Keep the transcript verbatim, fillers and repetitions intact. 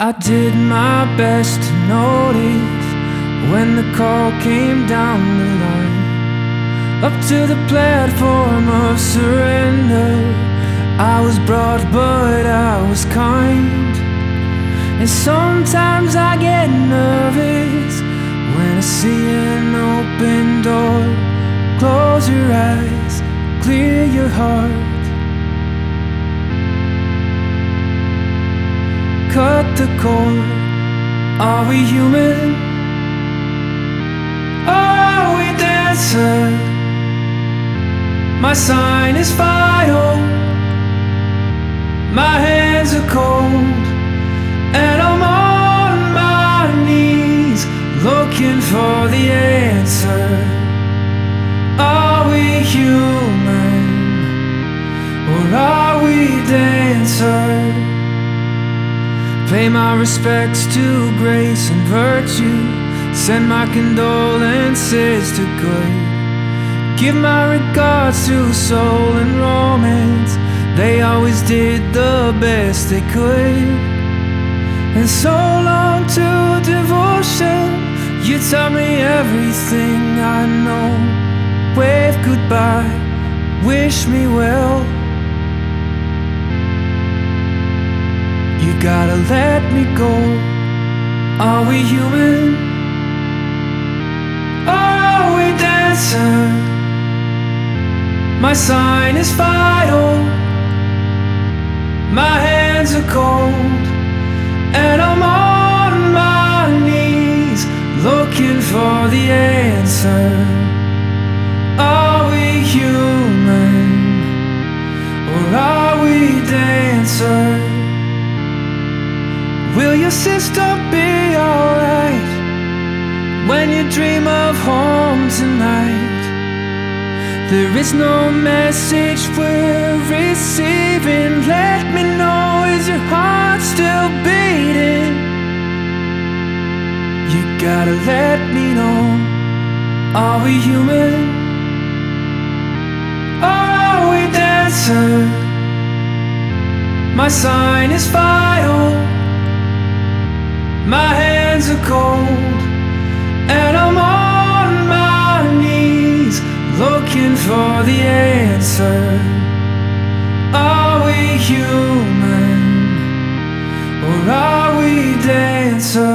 I did my best to notice when the call came down the line, up to the platform of surrender. I was broad but I was kind, and sometimes I get nervous when I see an open door. Close your eyes, clear your heart. Cut the cord. Are we human? Are we dancer? My sign is vital. My hands are cold, and I'm on my knees looking for the answer. Are we human, or are we dancer? Pay my respects to grace and virtue, send my condolences to good. Give my regards to soul and romance, they always did the best they could. And so long to devotion, you taught me everything I know. Wave goodbye, wish me well. You gotta let me go. Are we human? Are we dancer? My sign is vital. My hands are cold, and I'm on my knees looking for the answer. Are we human, or are we dancer? Will your sister be alright when you dream of home tonight? There is no message we're receiving. Let me know, is your heart still beating? You gotta let me know. Are we human? Are we dancer? My sign is vital. My hands are cold, and I'm on my knees looking for the answer. Are we human, or are we dancer?